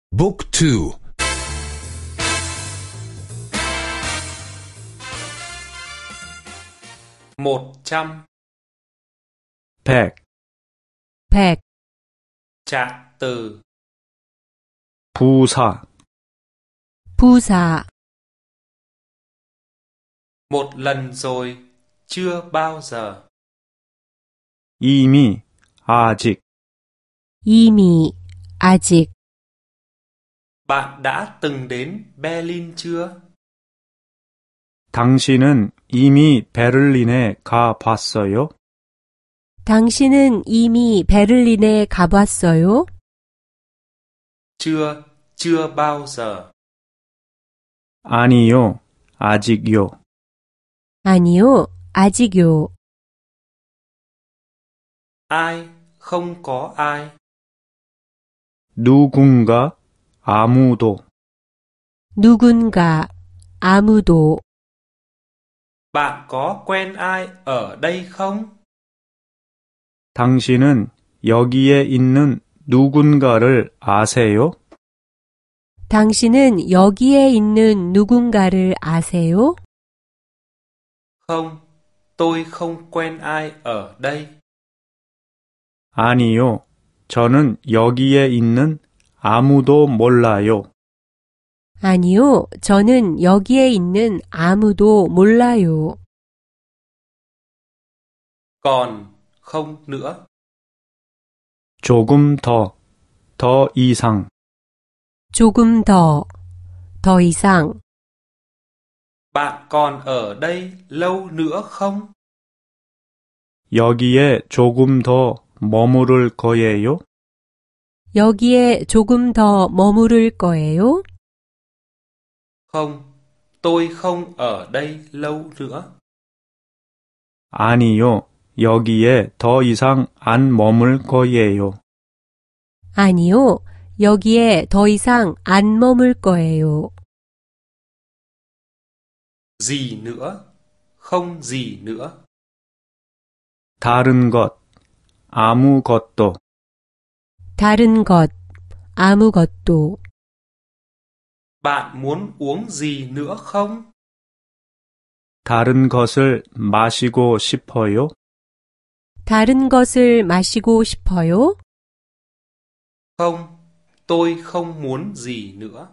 Book 2. 100. 100. Trạng từ. 부사. Một lần rồi, chưa bao giờ. 이미, 아직. 아직. Bạn đã từng đến Berlin chưa? 당신은 이미 베를린에 가 봤어요? 당신은 이미 베를린에 가봤어요? Chưa bao giờ. 아니요, 아직요. 아니요, 아직요. Ai, không có ai. 누군가, 아무도. 누군가, 아무도. Bạn có quen ai ở đây không? 당신은 여기에 있는 누군가를 아세요? 당신은 여기에 있는 누군가를 아세요? Không, tôi không quen ai ở đây. 아니요, 저는 여기에 있는 아무도 몰라요. 아니요, 저는 여기에 있는 아무도 몰라요. Còn không nữa. 조금 더 이상. 조금 더 이상. Bạn còn ở đây lâu nữa không? 여기에 조금 더 머무를 거예요? 여기에 조금 더 머무를 거예요? Không, tôi không ở đây lâu nữa. 아니요, 여기에 더 이상 안 머물 거예요. 아니요, 여기에 더 이상 안 머물 거예요. Gì nữa? Không gì nữa. 다른 것, 아무것도. 다른 것, 아무것도. Bạn muốn uống gì nữa không? 다른 것을 마시고 싶어요? 다른 것을 마시고 싶어요? Không, tôi không muốn gì nữa.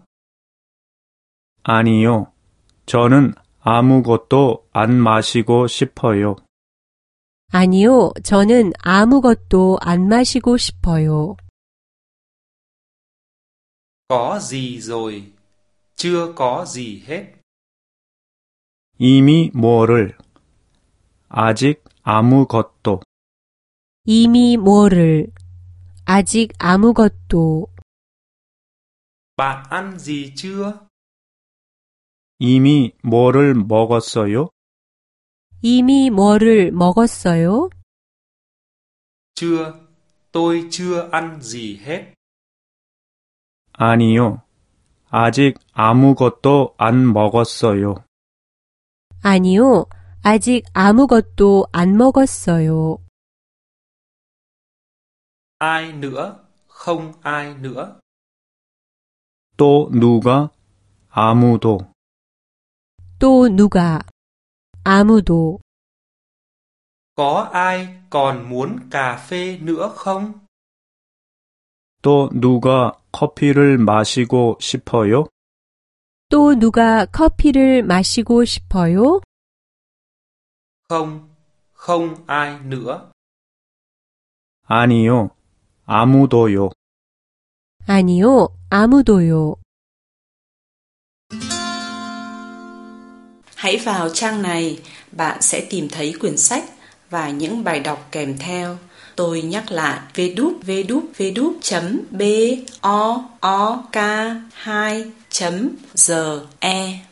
아니요, 저는 아무것도 안 마시고 싶어요. 아니요, 저는 아무것도 안 마시고 싶어요. Có gì rồi? Chưa có gì hết. 이미 뭐를, 아직 아무것도. 이미 뭐를, 아직 아무것도. Bạn ăn gì chưa? 이미 뭐를 먹었어요? 이미 뭐를 먹었어요? Chưa, tôi chưa ăn gì hết. 아니요, 아직 아무것도 안 먹었어요. 아니요, 아직 아무것도 안 먹었어요. Ai nữa? Không ai nữa. 또 누가? 아무도. 또 누가? 아무도. Có ai còn muốn cà phê nữa không? 또 누가 커피를 마시고 싶어요? 또 누가 커피를 마시고 싶어요? Không, không ai nữa. 아니요, 아무도요. 아니요, 아무도요. Hãy vào trang này, bạn sẽ tìm thấy quyển sách và những bài đọc kèm theo. Tôi nhắc lại www.book2.ge